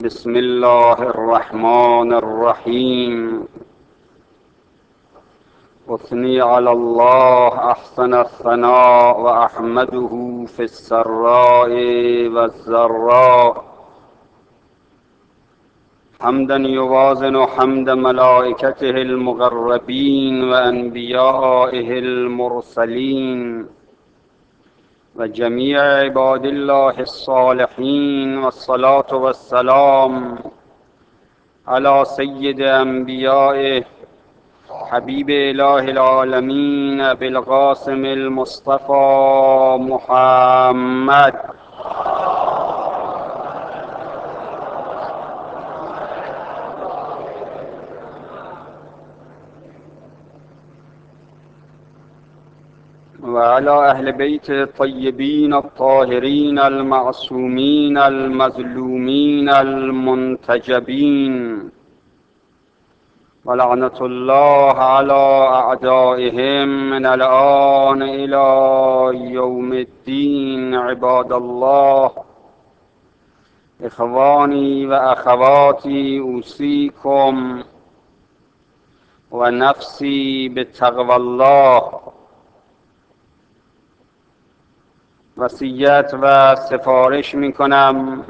بسم الله الرحمن الرحيم. أثني على الله أحسن الثناء وأحمده في السراء والضراء حمدا يوازن حمد ملائكته المقربين وأنبيائه المرسلين وجميع عباد الله الصالحين، والصلاة والسلام على سيد أنبيائه حبيب إله العالمين أبي القاسم المصطفى محمد وعلى أهل بيته الطيبين الطاهرين المعصومين المظلومين المنتجبين، ولعنة الله على أعدائهم من الآن إلى يوم الدين. عباد الله، إخواني وأخواتي، أوصيكم ونفسي بتقوى الله. وصیت و سفارش میکنم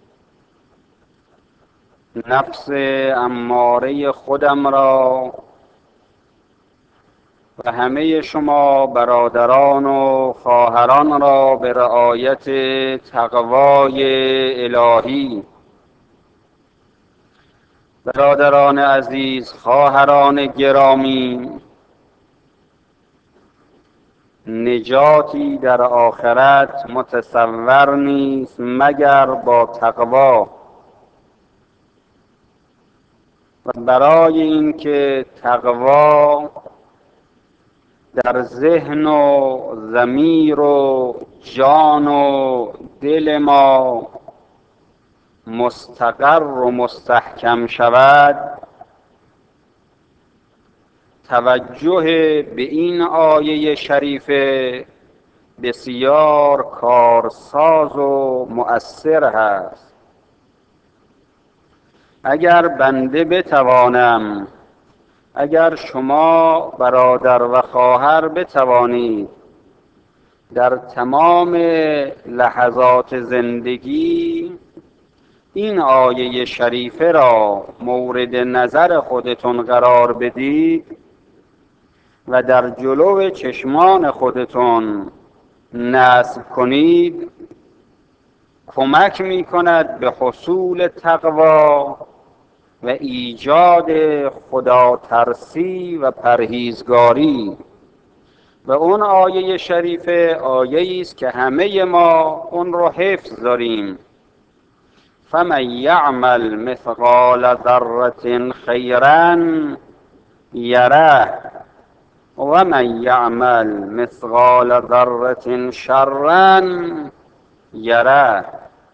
نفس اماره خودم را و همه شما برادران و خواهران را به رعایت تقوای الهی. برادران عزیز، خواهران گرامی، نجاتی در آخرت متصور نیست مگر با تقوا. و برای اینکه تقوا در ذهن و ضمیر و جان و دل ما مستقر و مستحکم شود، توجه به این آیه شریفه بسیار کارساز و مؤثر هست. اگر بنده بتوانم، اگر شما برادر و خواهر بتوانید در تمام لحظات زندگی این آیه شریفه را مورد نظر خودتون قرار بدید و در جلو چشمان خودتون نصب کنید، کمک می کند به حصول تقوا و ایجاد خدا ترسی و پرهیزگاری. و اون آیه شریفه آیه‌ای است که همه ما اون رو حفظ داریم. فمن یعمل مثقال ذره خیرا یره و من یعمل مثقال ذره شرا یره.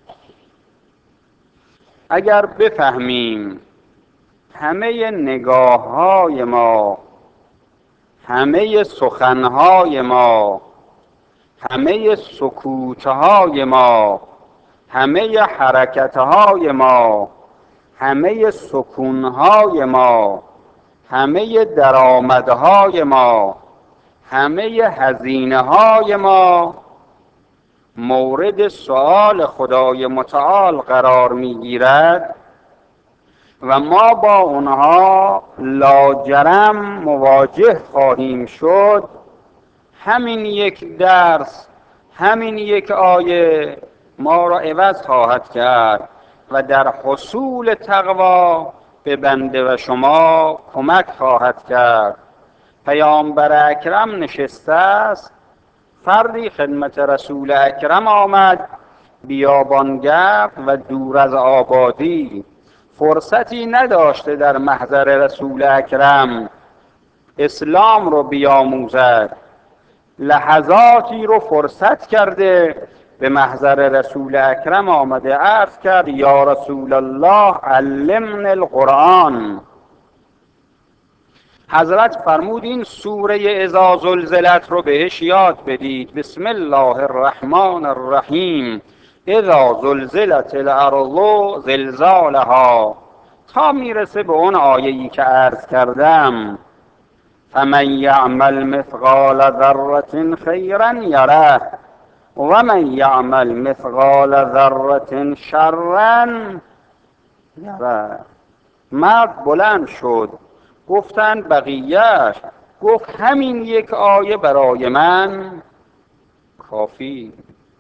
اگر بفهمیم همه نگاه‌های ما، همه سخن‌های ما، همه سکوت‌های ما، همه حرکت‌های ما، همه سکون‌های ما، همه درآمدهای ما، همه هزینه‌های ما مورد سؤال خدای متعال قرار می‌گیرد و ما با اونها لاجرم مواجه خواهیم شد، همین یک درس، همین یک آیه ما را عوض خواهد کرد و در حصول تقوا به بنده و شما کمک خواهد کرد. پیامبر اکرم نشسته است، فردی خدمت رسول اکرم آمد، بیابانگرد و دور از آبادی، فرصتی نداشته در محضر رسول اکرم اسلام رو بیاموزد، لحظاتی رو فرصت کرده به محضر رسول اکرم آمده، عرض کرد یا رسول الله علمنا القرآن. حضرت فرمود این سوره اذا زلزلت رو بهش یاد بدید. بسم الله الرحمن الرحیم. اذا زلزلت الارض زلزالها، تا میرسه به اون آیه‌ای که عرض کردم فمن یعمل مثقال ذره خیرا یره و من یعمل مثقال ذره شرا یره. مرد بلند شد، گفتند بقیهش، گفت همین یک آیه برای من کافی.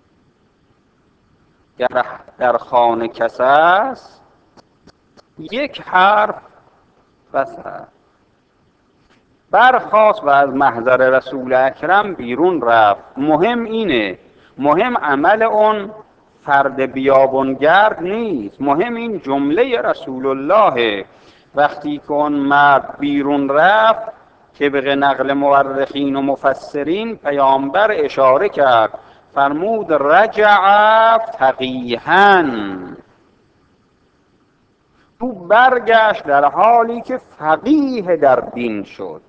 گر در خانه کس است یک حرف بس است. برخاست و از محضر رسول اکرم بیرون رفت. مهم اینه، مهم عمل اون فرد بیابانگرد نیست، مهم این جمله رسول الله. وقتی که اون مرد بیرون رفت، طبق نقل مورخین و مفسرین، پیامبر اشاره کرد، فرمود رجع فقیها، تو برگشت در حالی که فقیه در دین شد.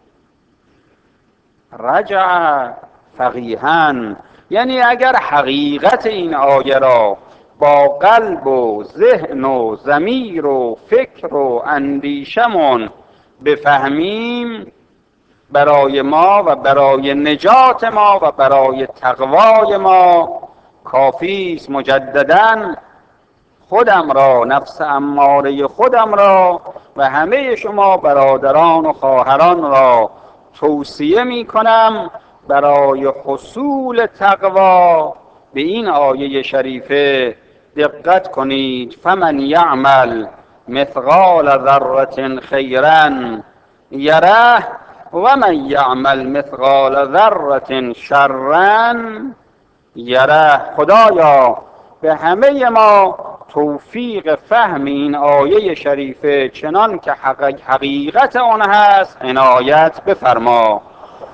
رجع فقیها یعنی اگر حقیقت این آیه را با قلب و ذهن و ضمیر و فکر و اندیشمون بفهمیم، برای ما و برای نجات ما و برای تقوای ما کافی است. مجدداً خودم را، نفس اماره خودم را و همه شما برادران و خواهران را توصیه می کنم برای حصول تقوا به این آیه شریفه دقت کنید. فمن یعمل مثقال ذره خیرا یره و من یعمل مثقال ذره شرا یره. خدایا به همه ما توفیق فهم این آیه شریفه چنان که حقیقت آن هست عنایت بفرما.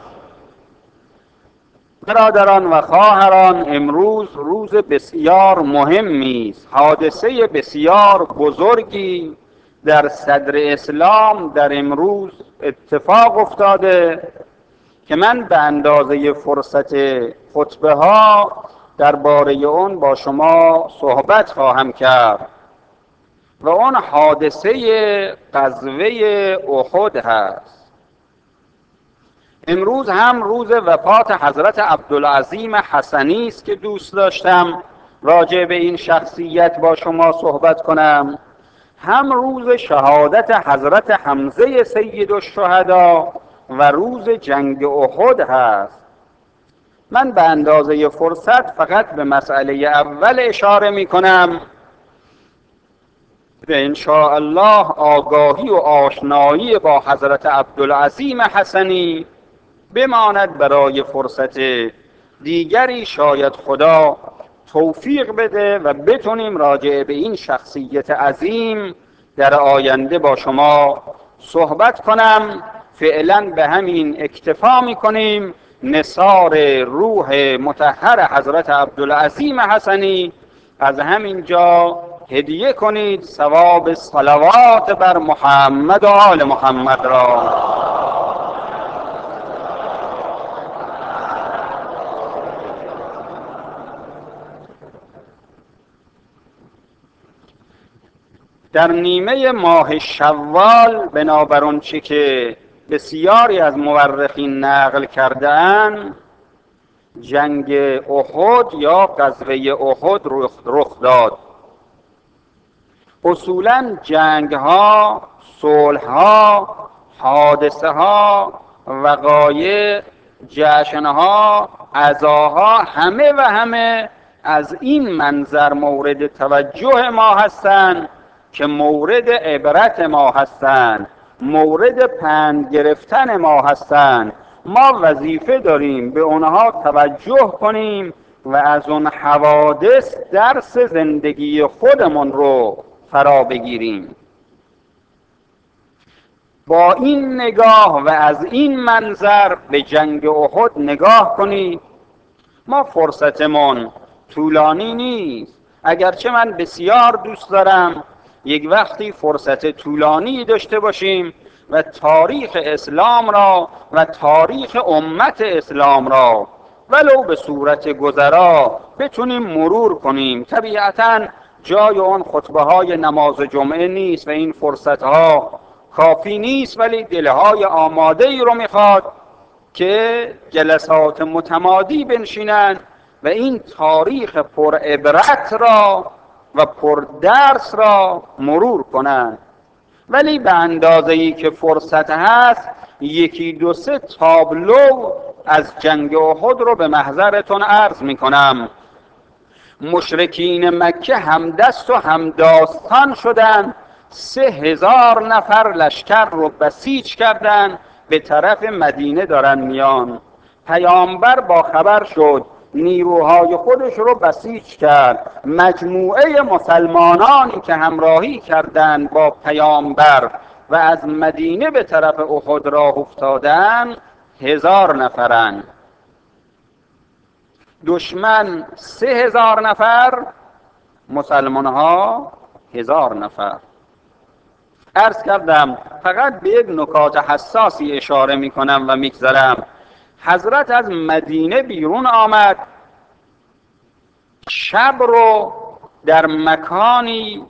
برادران و خواهران، امروز روز بسیار مهمی است. حادثه بسیار بزرگی در صدر اسلام در امروز اتفاق افتاده که من به اندازه فرصت خطبه ها درباره اون با شما صحبت خواهم کرد و اون حادثه غزوه احد هست. امروز هم روز وفات حضرت عبدالعظیم حسنی است که دوست داشتم راجع به این شخصیت با شما صحبت کنم، هم روز شهادت حضرت حمزه سید الشهدا و روز جنگ احد هست. من به اندازه فرصت فقط به مسئله اول اشاره می کنم و انشاءالله آگاهی و آشنایی با حضرت عبدالعظیم حسنی بماند برای فرصت دیگری. شاید خدا توفیق بده و بتونیم راجع به این شخصیت عظیم در آینده با شما صحبت کنم. فعلا به همین اکتفا میکنیم. نثار روح مطهر حضرت عبدالعظیم حسنی از همین جا هدیه کنید، ثواب صلوات بر محمد و آل محمد را. در نیمه ماه شوال، بنابر آنچه که بسیاری از مورخین نقل کرده‌اند، جنگ احد یا غزوه احد رخ داد. اصولاً جنگ ها، صلح ها، حادثه ها، وقایع، جشن ها، عزاها، همه از این منظر مورد توجه ما هستند که مورد عبرت ما هستند، مورد پند گرفتن ما هستند. ما وظیفه داریم به اونها توجه کنیم و از اون حوادث درس زندگی خودمون رو فرا بگیریم. با این نگاه و از این منظر به جنگ احد نگاه کنید. ما فرصتمون طولانی نیست، اگرچه من بسیار دوست دارم یک وقتی فرصت طولانی داشته باشیم و تاریخ اسلام را و تاریخ امت اسلام را ولو به صورت گذرا بتونیم مرور کنیم. طبیعتاً جای اون خطبه های نماز جمعه نیست و این فرصت ها کافی نیست، ولی دلهای آماده ای رو میخواد که جلسات متمادی بنشینن و این تاریخ پر عبرت را و پر درس را مرور کنند. ولی به اندازه‌ای که فرصت هست یکی دو سه تابلو از جنگ احد رو به محضرتون عرض میکنم. مشرکین مکه همدست و همداستان شدند، 3000 نفر لشکر رو بسیج کردند، به طرف مدینه دارن میان. پیامبر با خبر شد، نیروهای خودش رو بسیج کرد. مجموعه مسلمانانی که همراهی کردند با پیامبر و از مدینه به طرف احد راه افتادن 1000 نفرند. دشمن 3000 نفر، مسلمان ها 1000 نفر. عرض کردم فقط به یک نکات حساسی اشاره می کنم و میگذرم. حضرت از مدینه بیرون آمد، شب رو در مکانی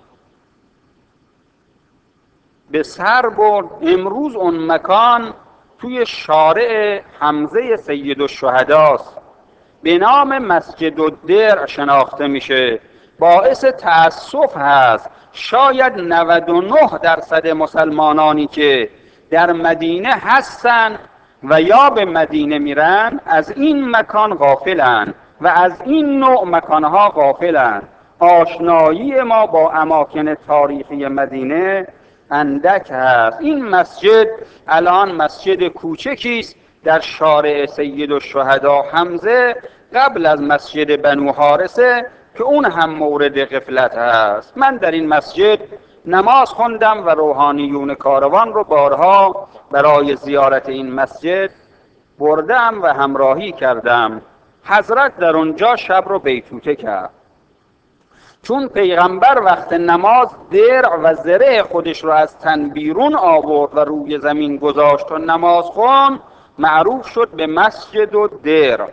به سر برد. امروز اون مکان توی شارع حمزه سید الشهداست، به نام مسجد الدرع شناخته میشه. باعث تأسف هست شاید 99% مسلمانانی که در مدینه هستن و یا به مدینه میرن از این مکان غافلن و از این نوع مکانها غافلن. آشنایی ما با اماکن تاریخی مدینه اندک هست. این مسجد الان مسجد کوچکی است در شارع سید الشهدا حمزه، قبل از مسجد بنو حارثه که اون هم مورد غفلت هست. من در این مسجد نماز خوندم و روحانیون کاروان رو بارها برای زیارت این مسجد بردم و همراهی کردم. حضرت در اونجا شب رو بیتوته کرد. چون پیغمبر وقت نماز درع و زره خودش رو از تن بیرون آورد و روی زمین گذاشت و نماز خوند، معروف شد به مسجد و درع.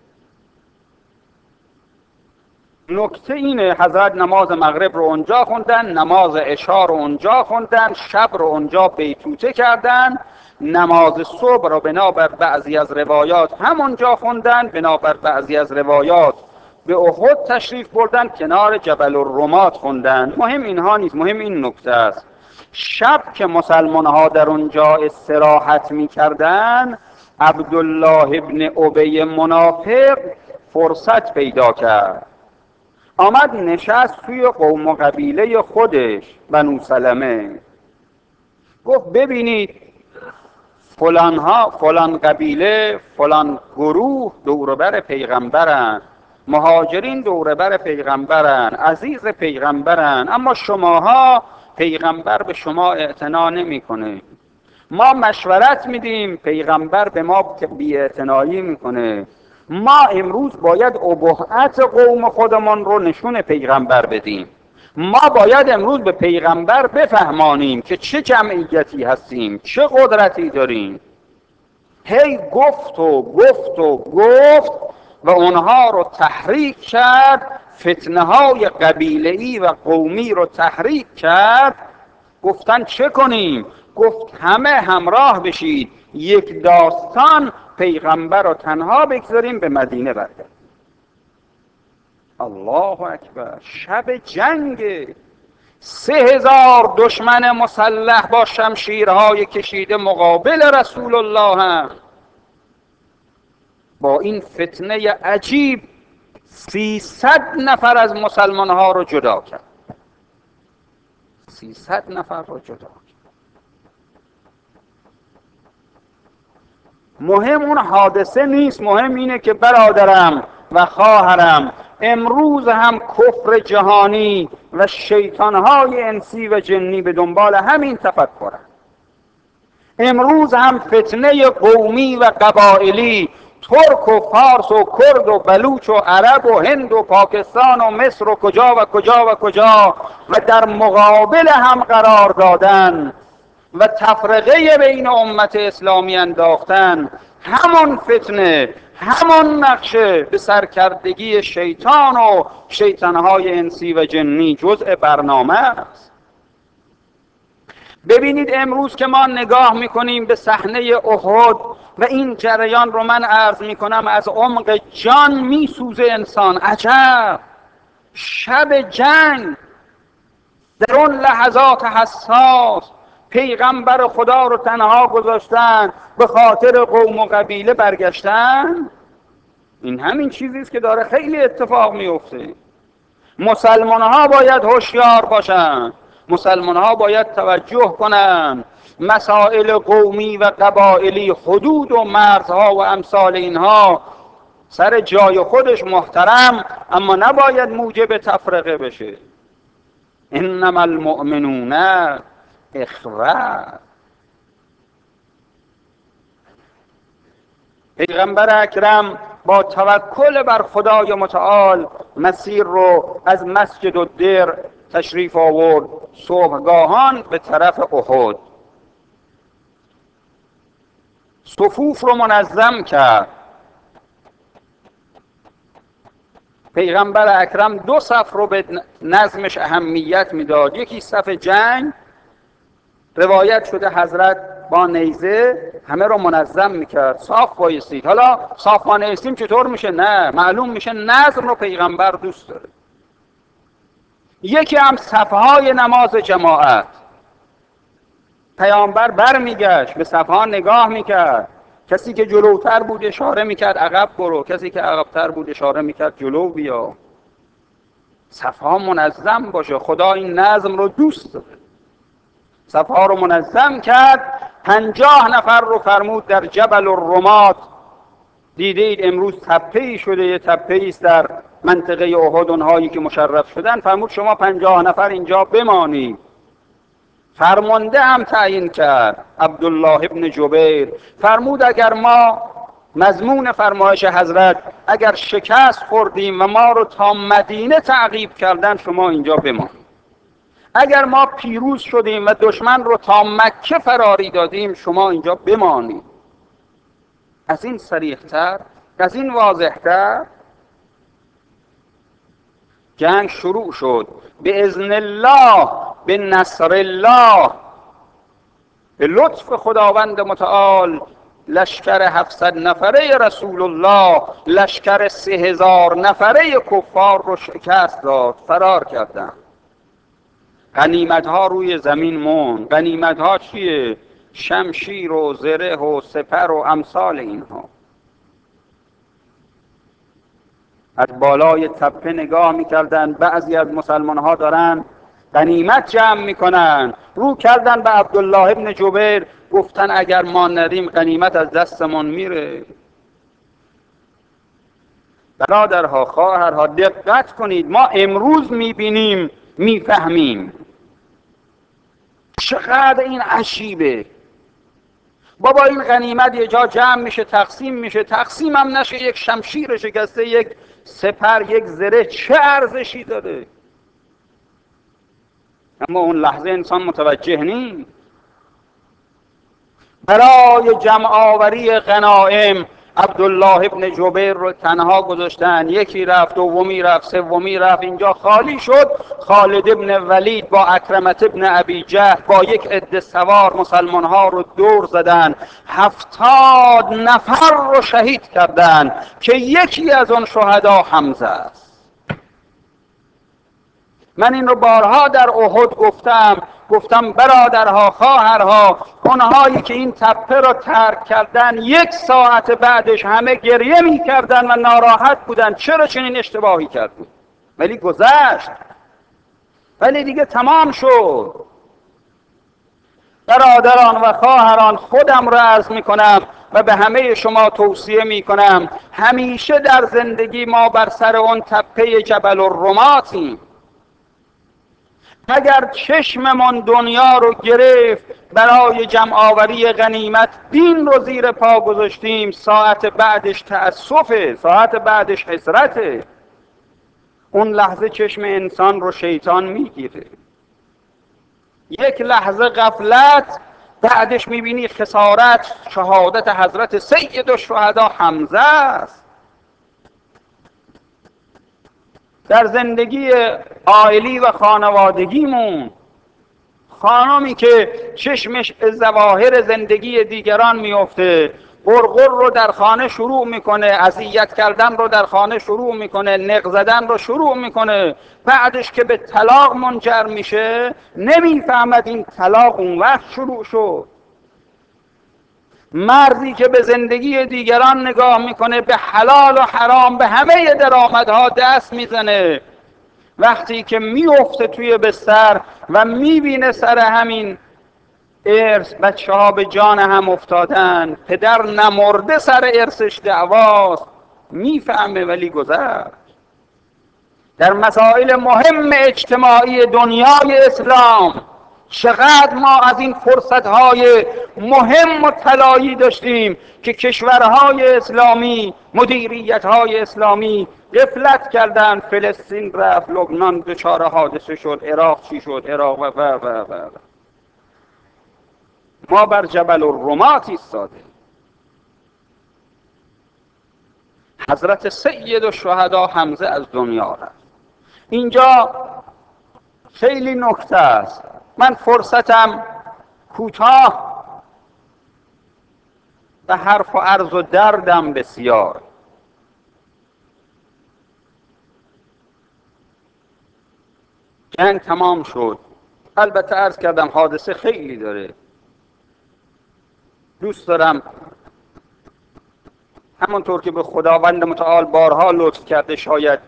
نکته اینه حضرت نماز مغرب رو اونجا خوندن، نماز عشا رو اونجا خوندن، شب رو اونجا بیتوته کردن، نماز صبح رو بنابر بعضی از روایات همونجا خوندن، بنابر بعضی از روایات به احد تشریف بردن، کنار جبل الرمات خوندن. مهم اینها نیست، مهم این نکته است. شب که مسلمان ها در اونجا استراحت می کردن، عبدالله ابن ابی منافق فرصت پیدا کرد، آمد نشست توی قوم و قبیله خودش بنو سلمه. گفت ببینید فلان قبیله، فلان گروه دوربر پیغمبرن، مهاجرین دوربر پیغمبرن، عزیز پیغمبرن، اما شماها پیغمبر به شما اعتنا نمیکنه. ما مشورت میدیم، پیغمبر به ما بی‌اعتنایی میکنه. ما امروز باید ابهت قوم خودمون رو نشون پیغمبر بدیم. ما باید امروز به پیغمبر بفهمانیم که چه جمعیتی هستیم، چه قدرتی داریم. هی گفت و گفت و گفت و اونها رو تحریک کرد، فتنه های قبیله‌ای و قومی رو تحریک کرد. گفتن چه کنیم؟ گفت همه همراه بشید، یک داستان پیغمبر رو تنها بگذاریم، به مدینه برگردیم. الله اکبر. شب جنگ، 3000 دشمن مسلح با شمشیرهای کشیده مقابل رسول الله هم. با این فتنه عجیب 300 نفر از مسلمان ها رو جدا کرد. 300 نفر رو جدا کرد. مهم اون حادثه نیست، مهم اینه که برادرم و خواهرم، امروز هم کفر جهانی و شیطانهای انسی و جنی به دنبال همین تفکرن. امروز هم فتنه قومی و قبائلی، ترک و فارس و کرد و بلوچ و عرب و هند و پاکستان و مصر و کجا و کجا و کجا و در مقابل هم قرار دادن و تفرقه بین امت اسلامی انداختن. همون فتنه، همون نقشه به سرکردگی شیطان و شیطانهای انسی و جنی جزء برنامه است. ببینید امروز که ما نگاه میکنیم به صحنه احد و این جریان رو من عرض میکنم از عمق جان میسوزه انسان. عجب شب جنگ، در اون لحظات حساس پیغمبر خدا رو تنها گذاشتن، به خاطر قوم و قبیله برگشتن. این همین چیزی است که داره خیلی اتفاق میفته. مسلمان ها باید هوشیار باشن، مسلمان ها باید توجه کنن. مسائل قومی و قبایلی، حدود و مرزها و امثال اینها سر جای خودش محترم، اما نباید موجب تفرقه بشه. انما المؤمنون اخوه. پیغمبر اکرم با توکل بر خدای متعال مسیر رو از مسجد الدر تشریف آورد صبحگاهان به طرف احد. صفوف رو منظم کرد. پیغمبر اکرم دو صف رو به نظمش اهمیت میداد. یکی صف جنگ، روایت شده حضرت با نیزه همه رو منظم میکرد، صاف بایستید. حالا صاف ما نیستیم چطور میشه؟ نه، معلوم میشه نظم رو پیغمبر دوست داره. یکی هم صفهای نماز جماعت، پیامبر برمیگشت به صفها نگاه میکرد، کسی که جلوتر بود اشاره میکرد عقب برو، کسی که عقبتر بود اشاره میکرد جلو بیا. صفها منظم باشه، خدا این نظم رو دوست داره. صفها رو منظم کرد. 50 نفر رو فرمود در جبل الرمات. دیدید امروز تپه‌ای شده، یه تپه‌ای است در منطقه احد، اونهایی که مشرف شدن، فرمود شما 50 نفر اینجا بمانید. فرمانده هم تعیین کرد عبدالله ابن جبیر. فرمود اگر ما، مضمون فرمایش حضرت، اگر شکست خوردیم و ما رو تا مدینه تعقیب کردن، شما اینجا بمانید. اگر ما پیروز شدیم و دشمن رو تا مکه فراری دادیم، شما اینجا بمانید. از این صریح‌تر، از این واضح‌تر جنگ شروع شد. به اذن الله، به نصر الله، به لطف خداوند متعال، لشکر 700 نفره رسول الله لشکر 3000 نفره کفار رو شکست داد، فرار کردند. غنیمت ها روی زمین موند. غنیمت ها چیه؟ شمشیر و زره و سپر و امثال اینها. از بالای تپه نگاه میکردن، بعضی از مسلمان ها دارن غنیمت جمع میکنن. رو کردن به عبدالله ابن جبیر، گفتن اگر ما نریم غنیمت از دستمون میره. برادرها، خواهرها، دقت کنید. ما امروز میبینیم، میفهمیم چقدر این عجیبه. بابا این غنیمت یه جا جمع میشه، تقسیم میشه، تقسیم هم نشه، یک شمشیر شکسته، یک سپر، یک زره، چه ارزشی داره؟ اما اون لحظه انسان متوجه نیست. برای جمع آوری غنایم عبدالله ابن جبیر رو تنها گذاشتن. یکی رفت، دومی رفت، سومی رفت. اینجا خالی شد. خالد ابن ولید با اکرمت ابن ابی جهل با یک عده سوار مسلمان ها رو دور زدن. 70 نفر رو شهید کردن که یکی از اون شهدا حمزه است. من این رو بارها در احد گفتم برادرها، خواهرها، اونهایی که این تپه رو ترک کردن، 1 ساعت بعدش همه گریه می کردن و ناراحت بودن چرا چنین اشتباهی کردیم. ولی گذشت، ولی دیگه تمام شد. برادران و خواهران، خودم را عرض می کنم و به همه شما توصیه می کنم، همیشه در زندگی ما بر سر اون تپه جبل الرماتیم. اگر چشممان دنیا رو گرفت برای جمع آوری غنیمت، دین رو زیر پا گذاشتیم، ساعت بعدش تأسفه، ساعت بعدش حسرته. اون لحظه چشم انسان رو شیطان میگیره. یک لحظه غفلت بعدش میبینی خسارت شهادت حضرت سید الشهدا حمزه است. در زندگی عائلی و خانوادگیمون، خانمی که چشمش ظواهر زندگی دیگران میفته، غرغر رو در خانه شروع میکنه، اذیت کردن رو در خانه شروع میکنه، نق زدن رو شروع میکنه، بعدش که به طلاق منجر میشه نمیفهمد این طلاق اون وقت شروع شد. مردی که به زندگی دیگران نگاه میکنه، به حلال و حرام به همه درآمدها دست میزنه، وقتی که میفته توی بستر و میبینه سر همین ارث بچه ها به جان هم افتادن، پدر نمرده سر ارثش دعواست، میفهمه ولی گذشت. در مسائل مهم اجتماعی دنیای اسلام چقدر ما از این فرصتهای مهم و طلایی داشتیم که کشورهای اسلامی، مدیریتهای اسلامی غفلت کردن. فلسطین رفت، لبنان دچار حادثه شد، عراق چی شد، عراق و ما بر جبل الرمات ایستاده. حضرت سید الشهدا حمزه از دنیا رفت. اینجا خیلی نکته است، من فرصتم کوتاه و حرف و عرض و دردم بسیار. جنگ تمام شد، البته عرض کردم حادثه خیلی داره. دوست دارم همونطور که به خداوند متعال بارها لطف کرده، شاید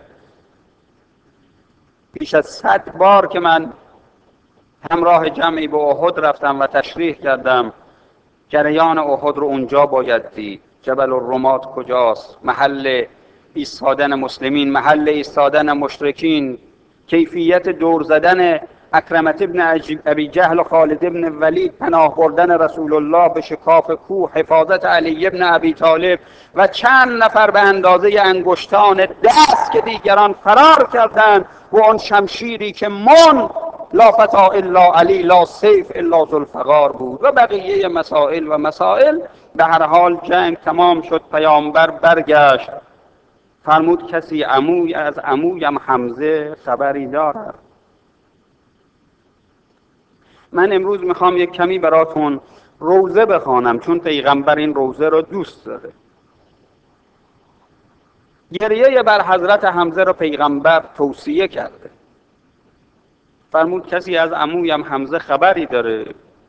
بیش از 100 بار که من همراه جمعی به احد رفتم و تشریح کردم، جریان احد رو اونجا باید دید. جبل الرمات کجاست؟ محل ایستادن مسلمین، محل ایستادن مشرکین، کیفیت دور زدن اکرمت ابن ابی جهل و خالد ابن ولید، پناه بردن رسول الله به شکاف کوه، حفاظت علی ابن ابی طالب و چند نفر به اندازه انگشتان دست که دیگران فرار کردند و آن شمشیری که من لا فتا الا علی لا سیف الا ذوالفقار بود و بقیه مسائل. به هر حال جنگ تمام شد، پیامبر برگشت، فرمود کسی از عمویم حمزه خبری دارد؟ من امروز میخوام یک کمی براتون روزه بخوانم، چون پیغمبر این روزه رو دوست داره. گریه بر حضرت حمزه رو پیغمبر توصیه کرده، فرمود کسی از عمویم حمزه خبری داره؟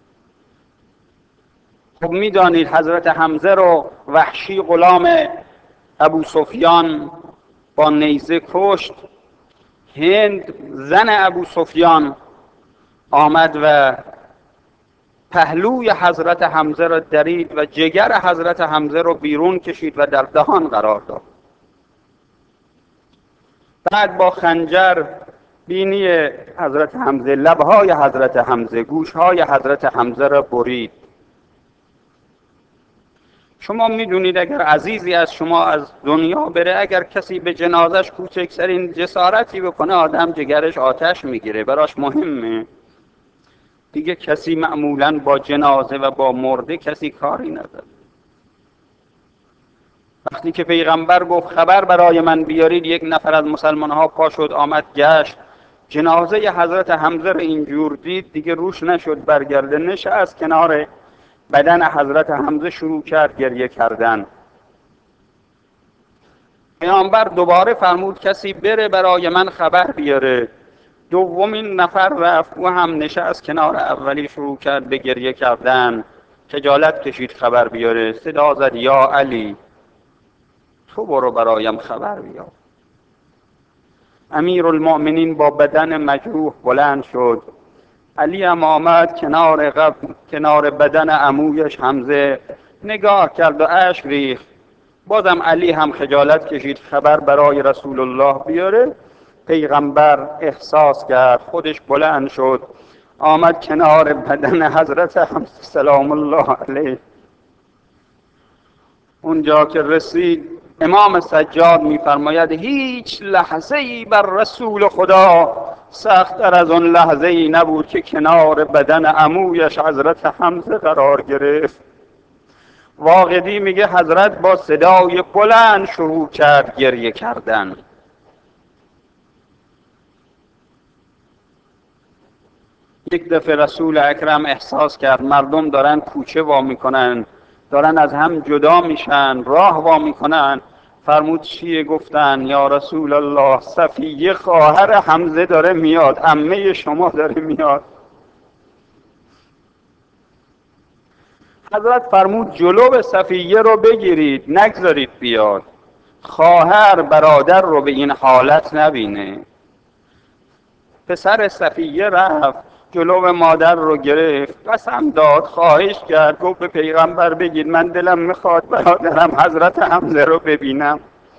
خب میدانید حضرت حمزه رو وحشی غلام ابو سفیان با نیزه کشت. هند زن ابو سفیان آمد و پهلوی حضرت حمزه را درید و جگر حضرت حمزه را بیرون کشید و در دهان قرار داد. بعد با خنجر بینی حضرت حمزه، لبهای حضرت حمزه، گوشهای حضرت حمزه را برید. شما میدونید اگر عزیزی از شما از دنیا بره، اگر کسی به جنازش کوچکترین جسارتی بکنه، آدم جگرش آتش میگیره، براش مهمه. دیگه کسی معمولاً با جنازه و با مرده کسی کاری نداره. وقتی که پیغمبر گفت خبر برای من بیارید، یک نفر از مسلمان ها پا شد، آمد گشت، جنازه حضرت حمزه رو اینجور دید، دیگه روش نشد برگرده، نشست کنار بدن حضرت حمزه، شروع کرد گریه کردن. پیامبر دوباره فرمود کسی بره برای من خبر بیاره. دومین نفر رفت، او هم نشست کنار اولی، شروع کرد به گریه کردن، خجالت کشید خبر بیاره، صدا زد یا علی تو برو برایم خبر بیار. امیر المؤمنین با بدن مجروح بلند شد، علی هم آمد کنار بدن عمویش حمزه، نگاه کرد و اشک ریخت. بازم علی هم خجالت کشید خبر برای رسول الله بیاره. پیغمبر احساس کرد، خودش بلند شد، آمد کنار بدن حضرت حمزه سلام الله علیه. اونجا که رسید امام سجاد میفرماید هیچ لحظه ای بر رسول خدا سخت‌تر از اون لحظه ای نبود که کنار بدن عمویش حضرت حمزه قرار گرفت. واقدی میگه حضرت با صدای بلند شروع کرد گریه کردن. یک دفعه رسول اکرم احساس کرد مردم دارن کوچه وا میکنن، دارن از هم جدا میشن، راه وا میکنن. فرمود چیه؟ گفتن یا رسول الله صفیه خواهر حمزه داره میاد، عمه شما داره میاد. حضرت فرمود جلو به صفیه رو بگیرید، نگذارید بیاد، خواهر برادر رو به این حالت نبینه. پسر صفیه رفت جلو مادر رو گرفت، قسم داد، خواهش کرد، گفت به پیغمبر بگید من دلم میخواد برادرم حضرت حمزه رو ببینم.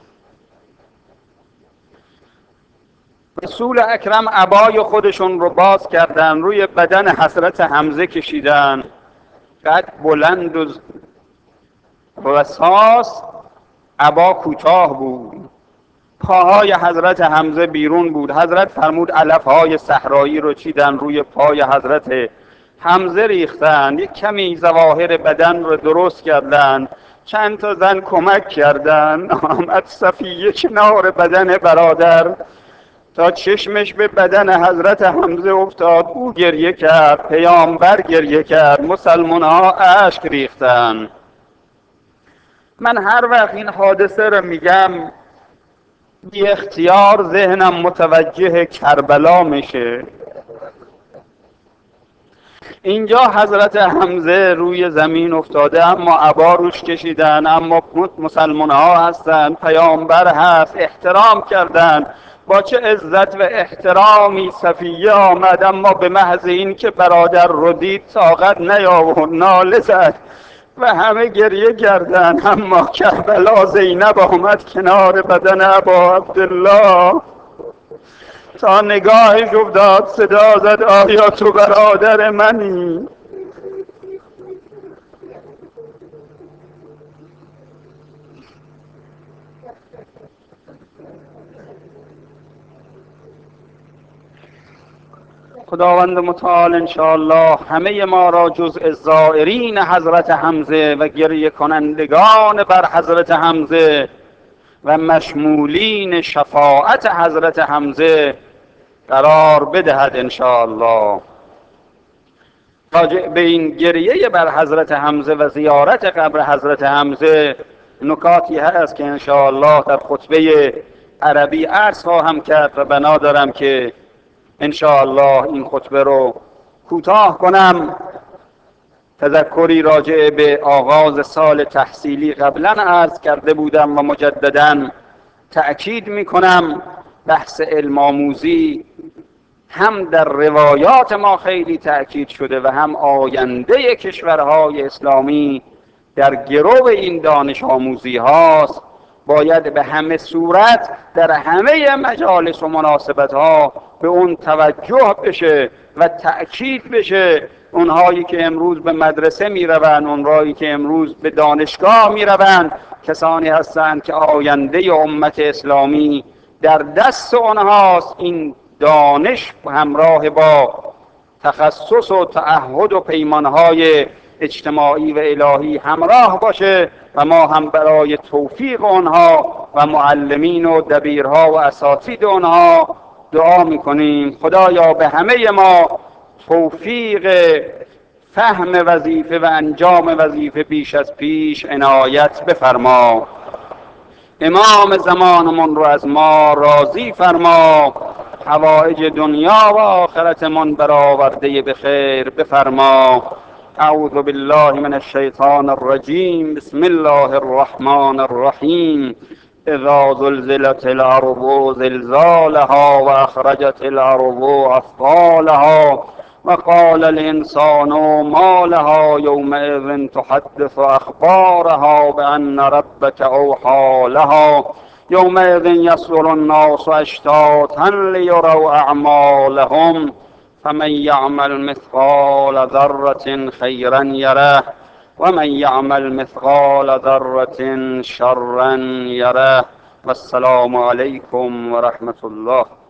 رسول اکرم عبای خودشون رو باز کردن، روی بدن حضرت حمزه کشیدن، قد بلند و رساس، عبا کوتاه بود، پاهای حضرت حمزه بیرون بود. حضرت فرمود علفهای صحرایی رو چیدن روی پای حضرت حمزه ریختن، یک کمی ظواهر بدن رو درست کردن، چند تا زن کمک کردن. آمد صفیه کنار بدن برادر تا چشمش به بدن حضرت حمزه افتاد، او گریه کرد، پیامبر گریه کرد، مسلمان ها اشک ریختن. من هر وقت این حادثه رو میگم بی اختیار ذهنم متوجه کربلا میشه. اینجا حضرت حمزه روی زمین افتاده، اما عبا روش کشیدن، اما مسلمان ها هستن، پیامبر هست، احترام کردن. با چه عزت و احترامی صفیه آمد، اما به محض این که برادر رو دید طاقت نیاورد، ناله زد و همه گریه کردن. اما کربلا زینب آمد کنار بدن ابا عبدالله تا نگاهش افتاد، صدا زد آیا تو برادر منی؟ خداوند متعال انشاءالله همه ما را جزء زائرین حضرت حمزه و گریه کنندگان بر حضرت حمزه و مشمولین شفاعت حضرت حمزه قرار بدهد انشاءالله. راجع به این گریه بر حضرت حمزه و زیارت قبر حضرت حمزه نکاتی هست که انشاءالله در خطبه عربی عرض خواهم کرد و بنا دارم که انشاءالله این خطبه رو کوتاه کنم. تذکری راجع به آغاز سال تحصیلی قبلا عرض کرده بودم و مجددا تأکید میکنم. بحث علم آموزی هم در روایات ما خیلی تأکید شده و هم آینده کشورهای اسلامی در گرو این دانش آموزی هاست. باید به همه صورت در همه مجالس و مناسبت ها به اون توجه بشه و تأکید بشه. اونهایی که امروز به مدرسه می روند، اونهایی که امروز به دانشگاه می روند، کسانی هستند که آینده امت اسلامی در دست اونهاست. این دانش همراه با تخصص و تعهد و پیمانهای اجتماعی و الهی همراه باشه و ما هم برای توفیق آنها و معلمین و دبیرها و اساتید آنها دعا میکنیم. خدایا به همه ما توفیق فهم وظیفه و انجام وظیفه بیش از پیش عنایت بفرما. امام زمانمون رو از ما راضی فرما، حوائج دنیا و آخرتمون برآورده به خیر بفرما. اعوذ بالله من الشیطان الرجیم. بسم الله الرحمن الرحیم. اذا زلزلت الارض زلزالها و اخرجت الارض اثقالها وقال الانسان ما لها يومئذ تحدث اخبارها بان ربك اوحى لها يومئذ يصدر الناس اشتاتا ليروا اعمالهم فمن يعمل مثقال ذرة خيرا يره ومن يعمل مثقال ذرة شرا يره. والسلام عليكم ورحمة الله.